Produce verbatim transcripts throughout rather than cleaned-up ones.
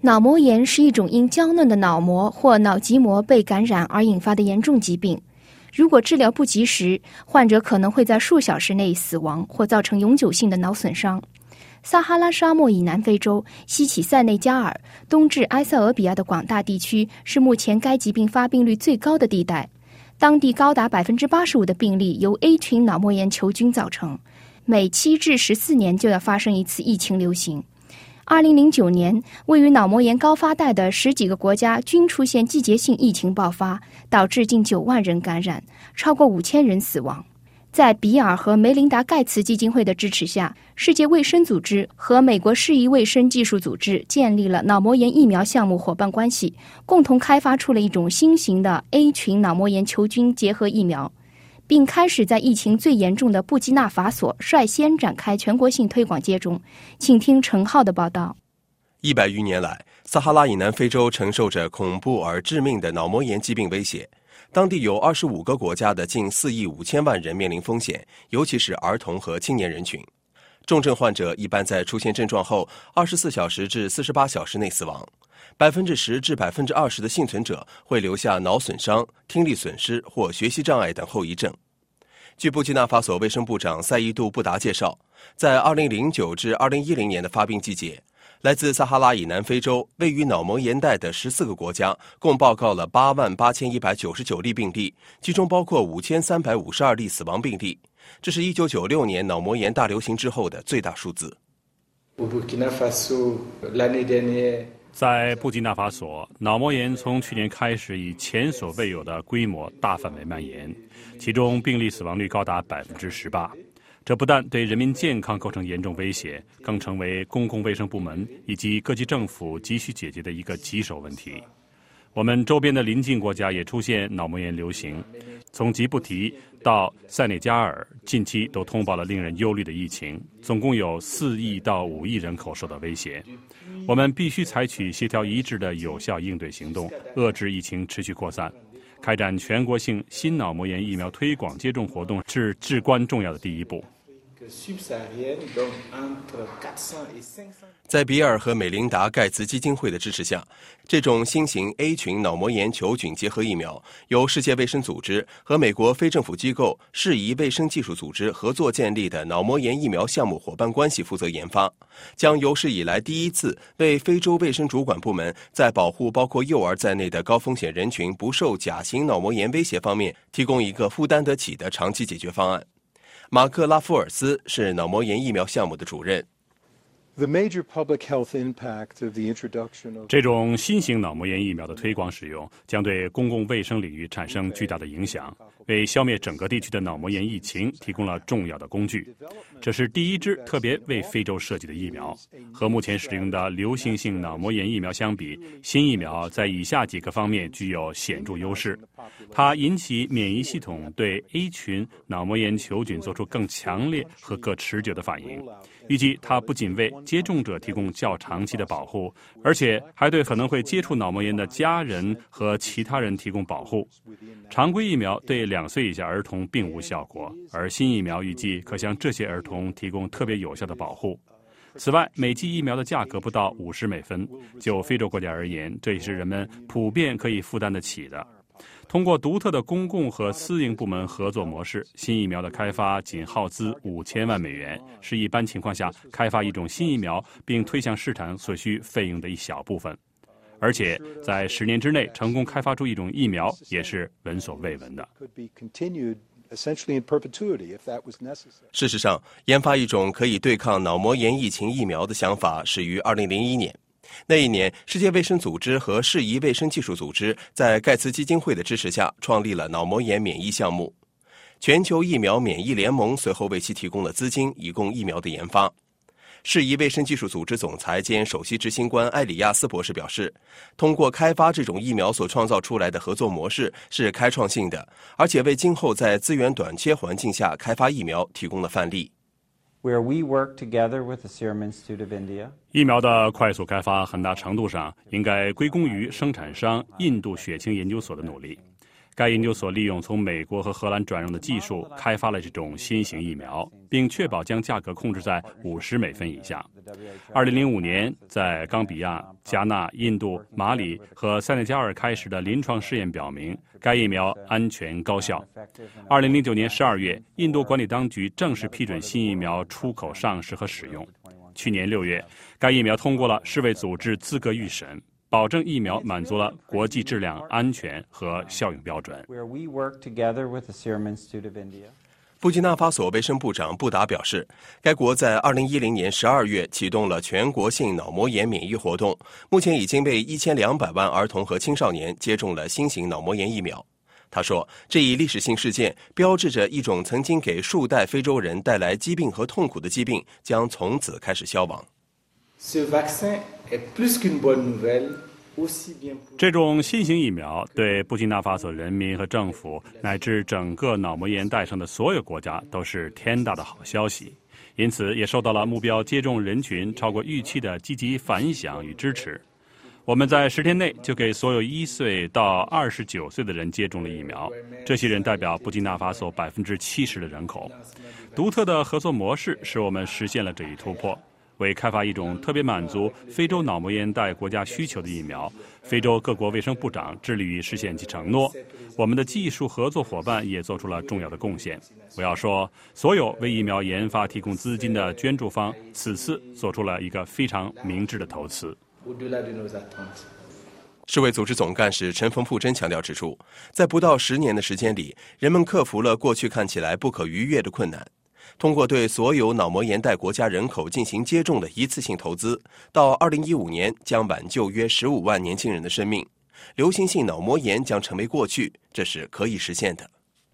脑膜炎是一种因娇嫩的脑膜或脑脊膜被感染而引发的严重疾病。如果治疗不及时，患者可能会在数小时内死亡或造成永久性的脑损伤。撒哈拉沙漠以南非洲、西起塞内加尔、东至埃塞俄比亚的广大地区是目前该疾病发病率最高的地带。当地高达 百分之八十五 的病例由 A 群脑膜炎球菌造成，每七至十四年就要发生一次疫情流行。二零零九年，位于脑膜炎高发带的十几个国家均出现季节性疫情爆发，导致近九万人感染，超过五千人死亡。在比尔和梅琳达盖茨基金会的支持下，世界卫生组织和美国适宜卫生技术组织建立了脑膜炎疫苗项目伙伴关系，共同开发出了一种新型的 A 群脑膜炎球菌结合疫苗，并开始在疫情最严重的布基纳法索率先展开全国性推广接种。请听陈浩的报道。 一百余年来，撒哈拉以南非洲承受着恐怖而致命的脑膜炎疾病威胁。当地有二十五个国家的近四亿五千万人面临风险，尤其是儿童和青年人群。重症患者一般在出现症状后二十四小时至四十八小时内死亡，百分之十至百分之二十的幸存者会留下脑损伤、听力损失或学习障碍等后遗症。据布基纳法索卫生部长赛义杜·布达介绍，在二零零九至二零一零年的发病季节，来自撒哈拉以南非洲位于脑膜炎带的十四个国家共报告了八万八千一百九十九例病例，其中包括五千三百五十二例死亡病例。这是一九九六年脑膜炎大流行之后的最大数字。 在布基纳法索，脑膜炎从去年开始以前所未有的规模大范围蔓延，其中病例死亡率高达 百分之十八。这不但对人民健康构成严重威胁，更成为公共卫生部门以及各级政府急需解决的一个棘手问题。我们周边的邻近国家也出现脑膜炎流行，从吉布提到塞内加尔，近期都通报了令人忧虑的疫情，总共有四亿到五亿人口受到威胁。我们必须采取协调一致的有效应对行动，遏制疫情持续扩散。开展全国性新脑膜炎疫苗推广接种活动是至关重要的第一步。 在比尔和美琳达盖茨基金会的支持下，这种新型 A 群脑膜炎球菌结合疫苗由世界卫生组织和美国非政府机构适宜卫生技术组织合作建立的脑膜炎疫苗项目伙伴关系负责研发，将有史以来第一次为非洲卫生主管部门在保护包括幼儿在内的高风险人群不受甲型脑膜炎威胁方面提供一个负担得起的长期解决方案。马克·拉夫尔斯是脑膜炎疫苗项目的主任。 这种新型脑膜炎疫苗的推广使用将对公共卫生领域产生巨大的影响，为消灭整个地区的脑膜炎疫情提供了重要的工具。这是第一支特别为非洲设计的疫苗，和目前使用的流行性脑膜炎疫苗相比，新疫苗在以下几个方面具有显著优势。它引起免疫系统对 A 群脑膜炎球菌做出更强烈和更持久的反应。预计它不仅为接种者提供较长期的保护，而且还对可能会接触脑膜炎的家人和其他人提供保护。常规疫苗对两岁以下儿童并无效果，而新疫苗预计可向这些儿童提供特别有效的保护。此外，每剂疫苗的价格不到五十美分，就非洲国家而言，这也是人们普遍可以负担得起的。通过独特的公共和私营部门合作模式，新疫苗的开发仅耗资五千万美元，是一般情况下开发一种新疫苗并推向市场所需费用的一小部分。而且在十年之内成功开发出一种疫苗也是闻所未闻的。 事实上，研发一种可以对抗脑膜炎疫情疫苗的想法始于二零零一年。那一年，世界卫生组织和适宜卫生技术组织在盖茨基金会的支持下创立了脑膜炎免疫项目。全球疫苗免疫联盟随后为其提供了资金，以供疫苗的研发。适宜卫生技术组织总裁兼首席执行官埃里亚斯博士表示，通过开发这种疫苗所创造出来的合作模式是开创性的，而且为今后在资源短缺环境下开发疫苗提供了范例。 疫苗的快速开发很大程度上应该归功于生产商印度血清研究所的努力。 该研究所利用从美国和荷兰转用的技术，开发了这种新型疫苗，并确保将价格控制在五十美分以下。二零零五年，在冈比亚、加纳、印度、马里和塞内加尔开始的临床试验表明，该疫苗安全高效。二零零九年十二月，印度管理当局正式批准新疫苗出口上市和使用。去年六月，该疫苗通过了世卫组织资格预审，保证疫苗满足了国际质量安全和效用标准。 布基纳法索卫生部长布达表示，该国在二零一零年十二月启动了全国性脑膜炎免疫活动，目前已经被一千两百万儿童和青少年接种了新型脑膜炎疫苗。他说，这一历史性事件标志着一种曾经给数代非洲人带来疾病和痛苦的疾病将从此开始消亡。 这种新型疫苗对布基纳法索人民和政府乃至整个脑膜炎带上的所有国家都是天大的好消息，因此也受到了目标接种人群超过预期的积极反响与支持。我们在十天内就给所有一岁到二十九岁的人接种了疫苗，这些人代表布基纳法索百分之七十的人口。独特的合作模式使我们实现了这一突破。为开发一种特别满足非洲脑膜炎带国家需求的疫苗，非洲各国卫生部长致力于实现其承诺。我们的技术合作伙伴也做出了重要的贡献。我要说，所有为疫苗研发提供资金的捐助方此次做出了一个非常明智的投资。 世卫组织总干事陈冯富珍强调指出，在不到十年的时间里，人们克服了过去看起来不可逾越的困难。通过对所有脑膜炎带国家人口进行接种的一次性投资，到二零一五年将挽救约十五万年轻人的生命。流行性脑膜炎将成为过去，这是可以实现的。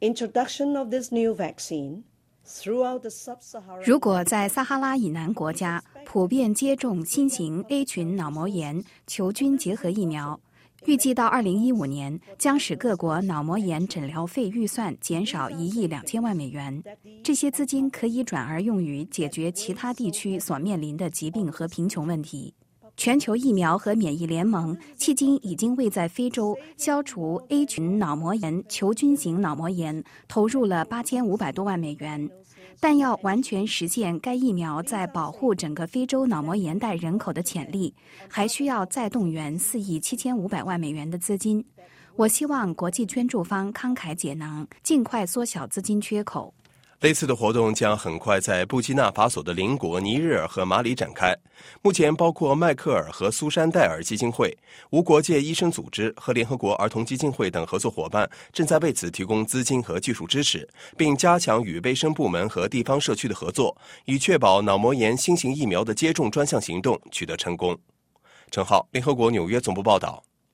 如果在撒哈拉以南国家普遍接种新型 A 群脑膜炎球菌结合疫苗，预计到二零一五年将使各国脑膜炎诊疗费预算减少一亿两千万美元。这些资金可以转而用于解决其他地区所面临的疾病和贫穷问题。全球疫苗和免疫联盟迄今已经为在非洲消除 A 群脑膜炎球菌型脑膜炎投入了八千五百多万美元。但要完全实现该疫苗在保护整个非洲脑膜炎带人口的潜力，还需要再动员四亿七千五百万美元的资金。我希望国际捐助方慷慨解囊，尽快缩小资金缺口。 类似的活动将很快在布基纳法索的邻国尼日尔和马里展开。目前，包括迈克尔和苏珊戴尔基金会、无国界医生组织和联合国儿童基金会等合作伙伴正在为此提供资金和技术支持，并加强与卫生部门和地方社区的合作，以确保脑膜炎新型疫苗的接种专项行动取得成功。陈浩，联合国纽约总部报道。